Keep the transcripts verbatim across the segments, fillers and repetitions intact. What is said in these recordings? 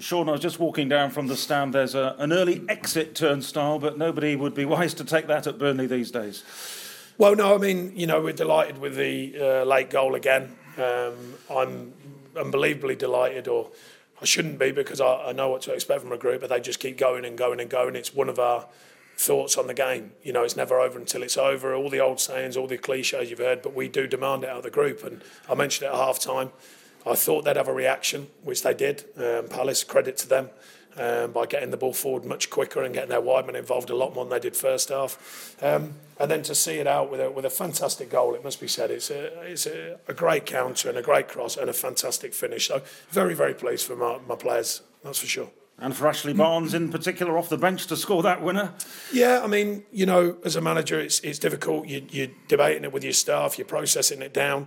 Sean, I was just walking down from the stand. There's a, an early exit turnstile, but nobody would be wise to take that at Burnley these days. Well, no, I mean, you know, we're delighted with the uh, late goal again. Um, I'm unbelievably delighted, or I shouldn't be, because I, I know what to expect from a group, but they just keep going and going and going. It's one of our thoughts on the game. You know, it's never over until it's over. All the old sayings, all the cliches you've heard, but we do demand it out of the group. And I mentioned it at half time. I thought they'd have a reaction, which they did. Um, Palace, credit to them, um, by getting the ball forward much quicker and getting their wide men involved a lot more than they did first half. Um, and then to see it out with a, with a fantastic goal, it must be said. It's a it's a, a great counter and a great cross and a fantastic finish. So very, very pleased for my, my players, that's for sure. And for Ashley Barnes in particular, off the bench to score that winner. Yeah, I mean, you know, as a manager, it's it's difficult. You, you're debating it with your staff, you're processing it down.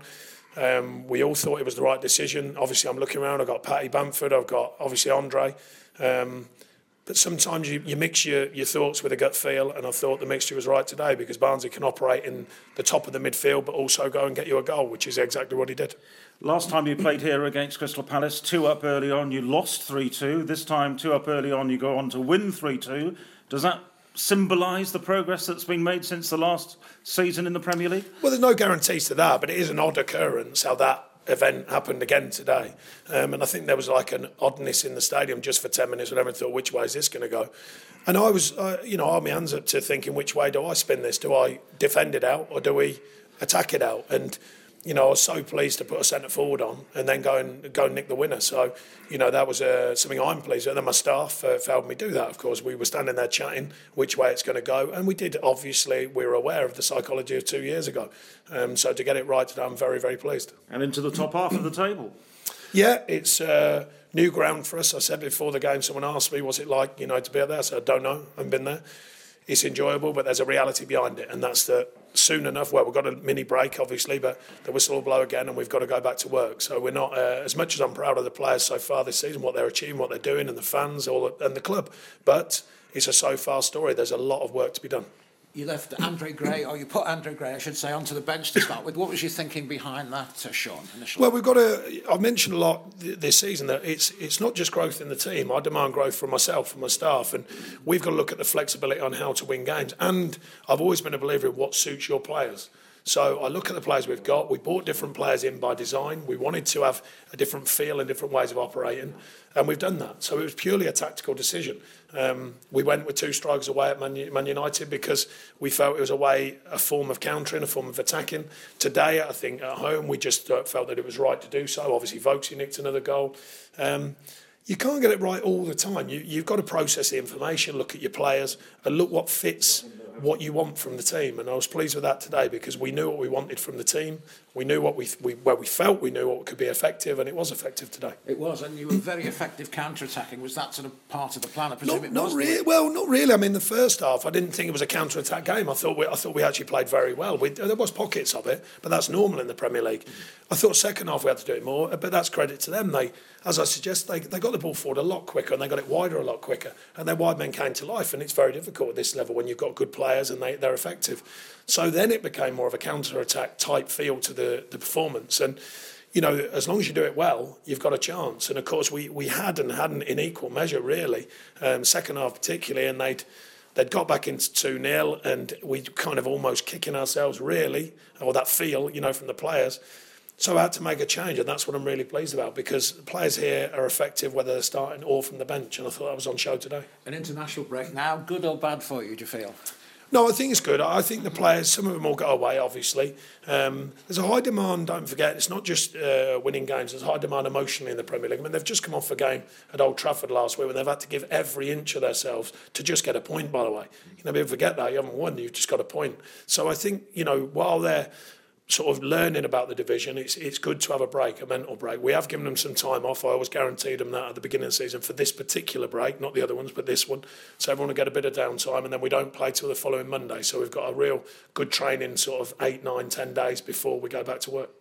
Um, we all thought it was the right decision. Obviously, I'm looking around. I've got Patty Bamford. I've got, obviously, Andre. Um, but sometimes you, you mix your, your thoughts with a gut feel, and I thought the mixture was right today, because Barnsley can operate in the top of the midfield but also go and get you a goal, which is exactly what he did. Last time you played here against Crystal Palace, two up early on, you lost three two. This time, two up early on, you go on to win three two. Does that symbolise the progress that's been made since the last season in the Premier League? Well, there's no guarantees to that, but it is an odd occurrence how that event happened again today. Um, and I think there was like an oddness in the stadium just for ten minutes when everyone thought, which way is this going to go? And I was, uh, you know, I had my hands up to thinking, which way do I spin this? Do I defend it out or do we attack it out? And you know, I was so pleased to put a centre forward on and then go and go and nick the winner. So, you know, that was uh, something I'm pleased with. And then my staff uh, helped me do that, of course. We were standing there chatting which way it's going to go. And we did, obviously, we were aware of the psychology of two years ago. Um, so to get it right today, I'm very, very pleased. And into the top half of the table. Yeah, it's uh, new ground for us. I said before the game, someone asked me, what's it like, you know, to be out there? I said, I don't know. I haven't been there. It's enjoyable, but there's a reality behind it, and that's that soon enough, well, we've got a mini break, obviously, but the whistle will blow again and we've got to go back to work. So we're not, uh, as much as I'm proud of the players so far this season, what they're achieving, what they're doing, and the fans all and the club, but it's a so-far story. There's a lot of work to be done. You left Andre Gray, or you put Andre Gray, I should say, onto the bench to start with. What was your thinking behind that, uh, Sean, initially? Well, we've got to... I've mentioned a lot th- this season that it's it's not just growth in the team. I demand growth from myself, from my staff, and we've got to look at the flexibility on how to win games. And I've always been a believer in what suits your players. So I look at the players we've got. We brought different players in by design. We wanted to have a different feel and different ways of operating, and we've done that. So it was purely a tactical decision. Um, we went with two strikers away at Man, Man United because we felt it was a way, a form of countering, a form of attacking. Today, I think at home, we just uh, felt that it was right to do so. Obviously, Vokesy nicked another goal. Um, you can't get it right all the time. You, you've got to process the information, look at your players, and look what fits what you want from the team. And I was pleased with that today because we knew what we wanted from the team. We knew what we, we where we felt we knew what could be effective, and it was effective today. It was, and you were very effective counter-attacking. Was that sort of part of the plan? I presume Not, it not was. really. Well, not really. I mean, the first half, I didn't think it was a counter-attack game. I thought we, I thought we actually played very well. We, there was pockets of it, but that's normal in the Premier League. I thought second half we had to do it more, but that's credit to them. They, as I suggest, they, they got the ball forward a lot quicker and they got it wider a lot quicker, and their wide men came to life. And it's very difficult at this level when you've got good players and they, they're effective. So then it became more of a counter-attack type feel to the, the performance. And, you know, as long as you do it well, you've got a chance. And, of course, we, we had and hadn't in equal measure, really, um, second half particularly, and they'd they'd got back into two nil, and we kind of almost kicking ourselves, really, or that feel, you know, from the players. So I had to make a change, and that's what I'm really pleased about, because the players here are effective whether they're starting or from the bench, and I thought that was on show today. An international break now, good or bad for you, do you feel? No, I think it's good. I think the players, some of them will go away, obviously. Um, there's a high demand, don't forget, it's not just uh, winning games, there's high demand emotionally in the Premier League. I mean, they've just come off a game at Old Trafford last week when they've had to give every inch of themselves to just get a point, by the way. You know, people forget that, you haven't won, you've just got a point. So I think, you know, while they're sort of learning about the division, it's it's good to have a break, a mental break. We have given them some time off. I always guaranteed them that at the beginning of the season for this particular break, not the other ones, but this one. So everyone will get a bit of downtime, and then we don't play till the following Monday. So we've got a real good training sort of eight, nine, ten days before we go back to work.